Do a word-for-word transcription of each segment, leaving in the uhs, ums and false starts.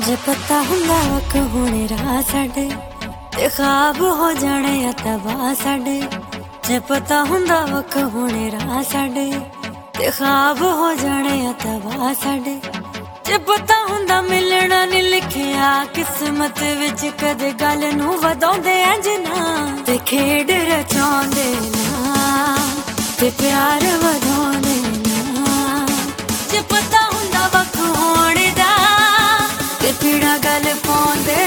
ਜੇ ਪਤਾ ਹੁੰਦਾ ਵਕ ਹੋਣੇ ਰਾਹ ਸਾਡੇ ਤੇ ਖਾਬ ਹੋ ਜਾਣੇ ਆ ਤਬਾਹ ਸਾਡੇ। ਜੇ ਪਤਾ ਹੁੰਦਾ ਵਕ ਹੋਣੇ ਰਾਹ ਸਾਡੇ ਤੇ ਖਾਬ ਹੋ ਜਾਣੇ ਆ ਤਬਾਹ ਸਾਡੇ। ਜੇ ਪਤਾ ਹੁੰਦਾ ਮਿਲਣਾ ਨੀ ਲਿਖਿਆ ਕਿਸਮਤ ਵਿੱਚ ਕਦੇ ਗੱਲ ਨੂੰ ਵਧਾਉਂਦੇ ਇੰਝ ਨਾ ਤੇ ਖੇਡ ਰਚਾਉਂਦੇ ਨਾ ਤੇ ਪਿਆਰ ਵਧਾਉਂਦੇ ਨਾ। ਜੇ ਪਤਾ ਹੁੰਦਾ ਵਕ ਹੋਣੇ ਦਾ ਤੇ ਪੀੜਾ ਗੱਲ ਪਾਉਂਦੇ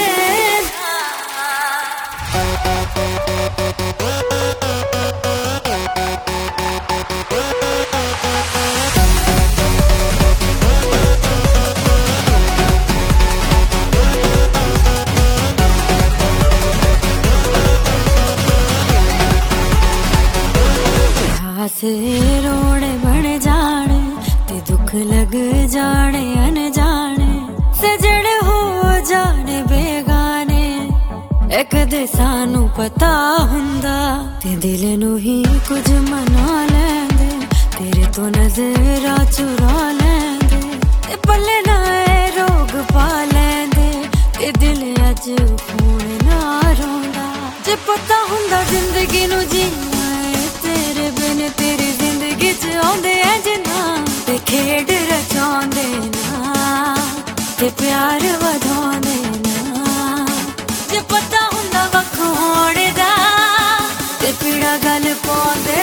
हासे रोने बन जाने ते दुख लग जाने अनजाने सजड़ हो जाने बेगाने एक दे सानू पता हुंदा ते दिल नू ही कुछ मना लैंदे तेरे तो नजरा चुरा लैंदे ते पल्ले ना रोग पा लैंदे ते दिल अज खून ना रोंदा। जे पता हुंदा जिंदगी नू जीना तेरे बिन तेरी जिंदगी च आउंदे इंज ना ते खेड रचाउंदे ना ते प्यार वधाउंदे ना। जे पता हुंदा वख होणे दा ते पीड़ा गल पाउंदे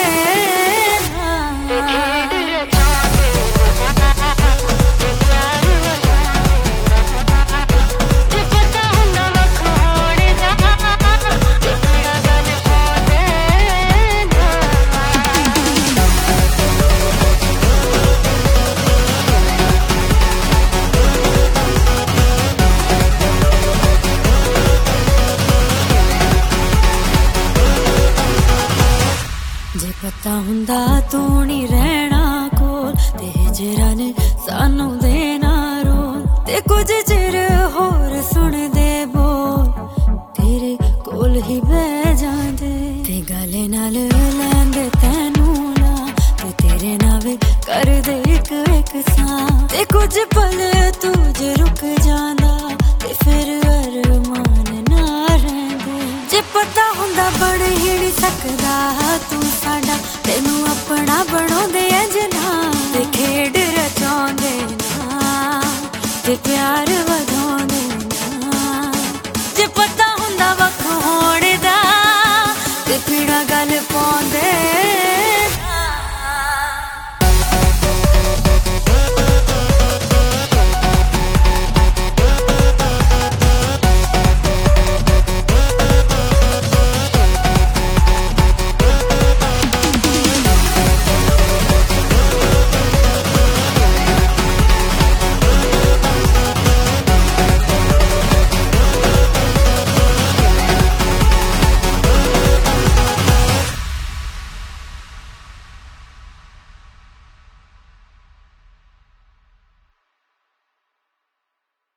ना। जे पता हुंदा तू नहीं रहना कोल ते हिजरा ने